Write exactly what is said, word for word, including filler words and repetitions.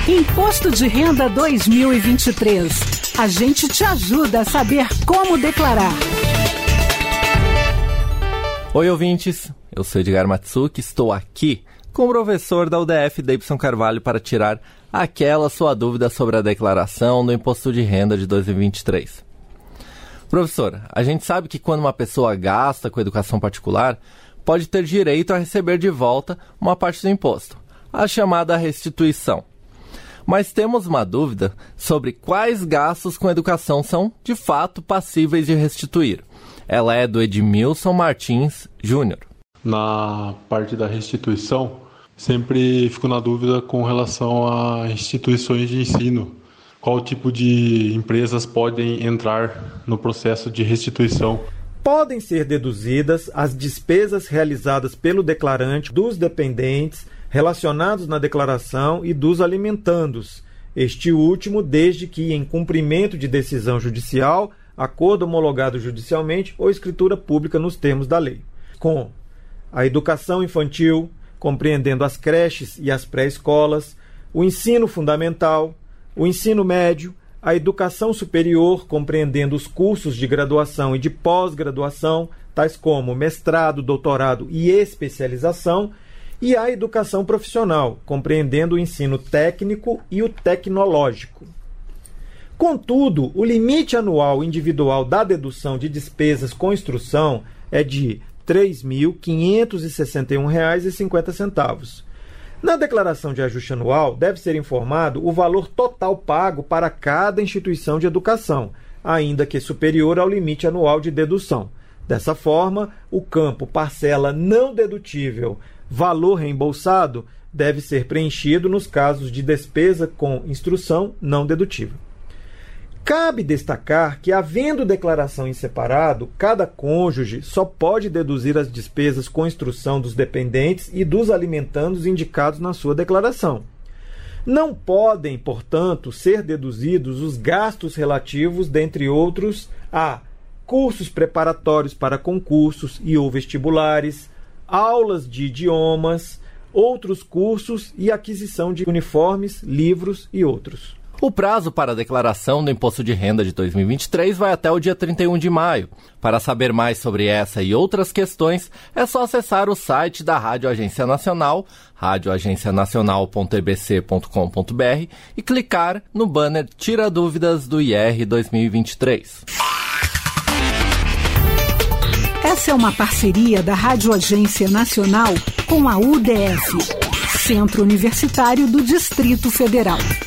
Imposto de Renda dois mil e vinte e três. A gente te ajuda a saber como declarar. Oi, ouvintes. Eu sou Edgar Matsuki, estou aqui com o professor da U D F, Deibson Carvalho, para tirar aquela sua dúvida sobre a declaração do Imposto de Renda de dois mil e vinte e três. Professor, a gente sabe que quando uma pessoa gasta com educação particular, pode ter direito a receber de volta uma parte do imposto, a chamada restituição. Mas temos uma dúvida sobre quais gastos com educação são, de fato, passíveis de restituir. Ela é do Edmilson Martins Júnior. Na parte da restituição, sempre fico na dúvida com relação a instituições de ensino. Qual tipo de empresas podem entrar no processo de restituição? Podem ser deduzidas as despesas realizadas pelo declarante dos dependentes relacionados na declaração e dos alimentandos, este último desde que em cumprimento de decisão judicial, acordo homologado judicialmente ou escritura pública nos termos da lei. Com a educação infantil, compreendendo as creches e as pré-escolas, o ensino fundamental, o ensino médio, a educação superior, compreendendo os cursos de graduação e de pós-graduação, tais como mestrado, doutorado e especialização, e a educação profissional, compreendendo o ensino técnico e o tecnológico. Contudo, o limite anual individual da dedução de despesas com instrução é de três mil quinhentos e sessenta e um reais e cinquenta centavos. Na declaração de ajuste anual, deve ser informado o valor total pago para cada instituição de educação, ainda que superior ao limite anual de dedução. Dessa forma, o campo parcela não dedutível valor reembolsado deve ser preenchido nos casos de despesa com instrução não dedutível. Cabe destacar que, havendo declaração em separado, cada cônjuge só pode deduzir as despesas com instrução dos dependentes e dos alimentandos indicados na sua declaração. Não podem, portanto, ser deduzidos os gastos relativos, dentre outros, a cursos preparatórios para concursos e ou vestibulares, aulas de idiomas, outros cursos e aquisição de uniformes, livros e outros. O prazo para a declaração do Imposto de Renda de dois mil e vinte e três vai até o dia trinta e um de maio. Para saber mais sobre essa e outras questões, é só acessar o site da Rádio Agência Nacional, radio agência nacional ponto e b c ponto com ponto b r, e clicar no banner Tira Dúvidas do I R dois mil e vinte e três. Essa é uma parceria da Rádio Agência Nacional com a U D F, Centro Universitário do Distrito Federal.